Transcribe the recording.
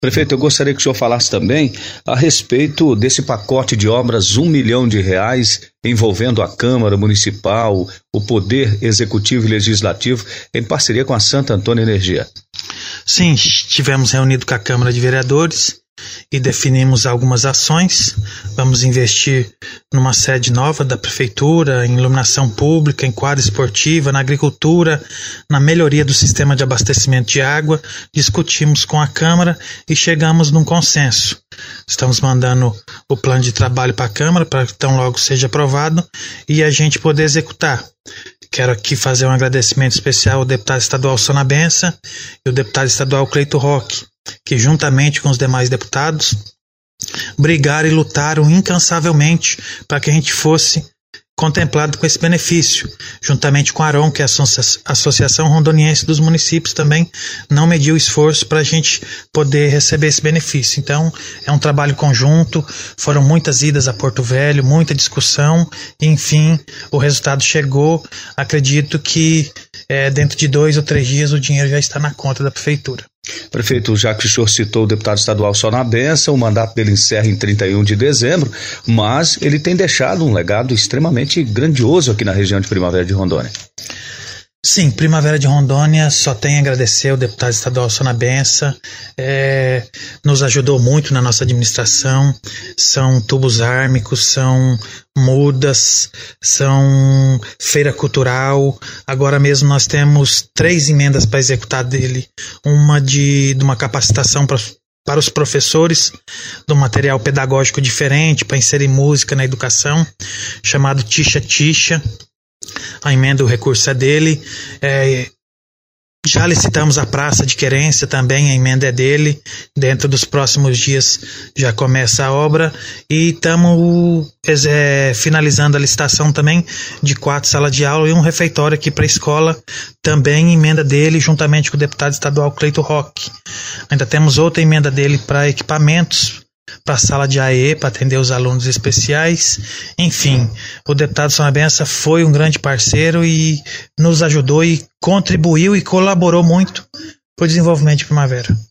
Prefeito, eu gostaria que o senhor falasse também a respeito desse pacote de obras, R$1 milhão envolvendo a Câmara Municipal, o Poder Executivo e Legislativo, em parceria com a Santo Antônio Energia. Sim, tivemos reunido com a Câmara de Vereadores e definimos algumas ações. Vamos investir numa sede nova da Prefeitura, em iluminação pública, em quadra esportiva, na agricultura, na melhoria do sistema de abastecimento de água. Discutimos com a Câmara e chegamos num consenso. Estamos mandando o plano de trabalho para a Câmara, para que tão logo seja aprovado e a gente poder executar. Quero aqui fazer um agradecimento especial ao deputado estadual Sona Bença e o deputado estadual Cleito Roque, que juntamente com os demais deputados brigaram e lutaram incansavelmente para que a gente fosse contemplado com esse benefício, juntamente com a ARON, que é a Associação Rondoniense dos Municípios, também não mediu esforço para a gente poder receber esse benefício. Então, é um trabalho conjunto, foram muitas idas a Porto Velho, muita discussão, e, enfim, o resultado chegou. Acredito que dentro de 2 ou 3 dias o dinheiro já está na conta da Prefeitura. Prefeito, já que o senhor citou o deputado estadual Sona Bença, o mandato dele encerra em 31 de dezembro, mas ele tem deixado um legado extremamente grandioso aqui na região de Primavera de Rondônia. Sim, Primavera de Rondônia só tem a agradecer ao deputado estadual Sona Bença, nos ajudou muito na nossa administração, são tubos ármicos, são mudas, são feira cultural. Agora mesmo nós temos 3 emendas para executar dele, uma de uma capacitação para os professores, de um material pedagógico diferente para inserir música na educação, chamado Tixa Tixa. A emenda, o recurso é dele. Já licitamos a Praça de Querência também, a emenda é dele. Dentro dos próximos dias já começa a obra. E estamos finalizando a licitação também de 4 salas de aula e um refeitório aqui para a escola, também emenda dele, juntamente com o deputado estadual Cleito Roque. Ainda temos outra emenda dele para equipamentos, para a sala de AE, para atender os alunos especiais. Enfim, o deputado Sona Bença foi um grande parceiro e nos ajudou e contribuiu e colaborou muito para o desenvolvimento de Primavera.